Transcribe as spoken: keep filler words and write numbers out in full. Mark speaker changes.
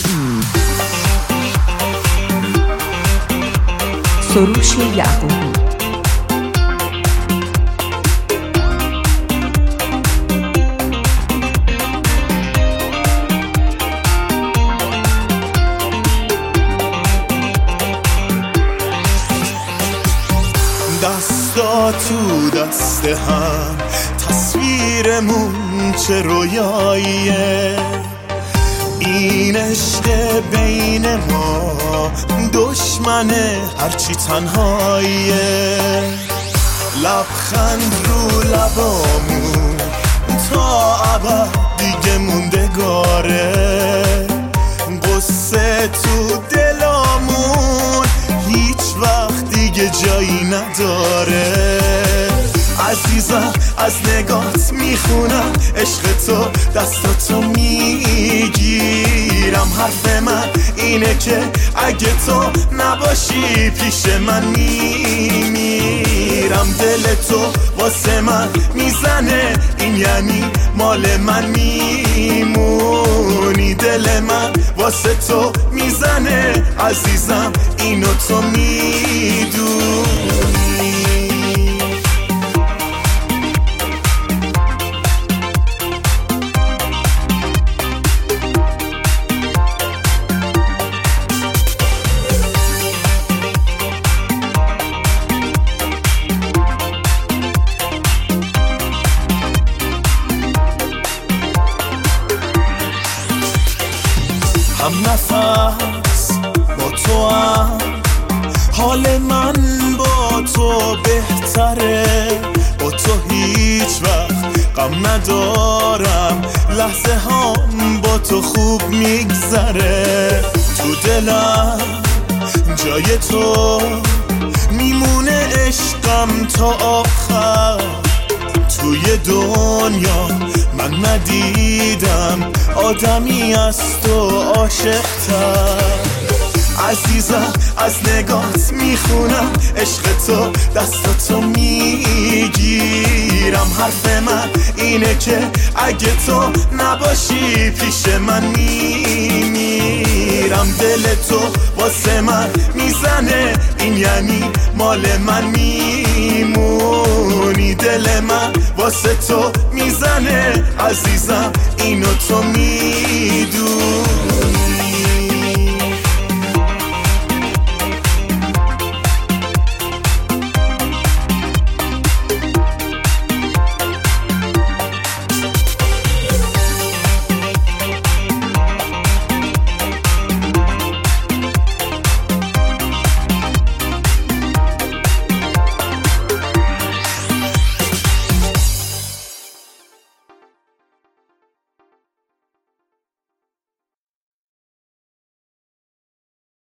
Speaker 1: سروش یعقوبی.
Speaker 2: دستا تو دست هم تصویرمون چه رویاییه، این عشق بین ما دشمنه هرچی تنهاییه. لبخند رو لبامون تا ابد دیگه موندگاره، قصه تو دلامون هیچ وقت دیگه جایی نداره. عزیزم از نگات میخونم عشق تو، دستاتو میگیرم. حرف من اینه که اگه تو نباشی پیش من میمیرم. دل تو واسه من میزنه، این یعنی مال من میمونی. دل من واسه تو میزنه عزیزم، اینو تو میدونی. هم نفس با تو هم حال من با تو بهتره، با تو هیچ وقت غم ندارم، لحظه هم با تو خوب میگذره. تو دلم جای تو میمونه عشقم تا آخر. توی دنیا من ندیدم آدمی از تو عاشق‌تر. عزیزم از نگات میخونم عشق تو، دستاتو میگیرم. حرف من اینه که اگه تو نباشی پیش من میمیرم. دل تو واسه من میزنه، این یعنی مال من میمونی. دل من واسه تو میزنه عزیزم، اینو تو می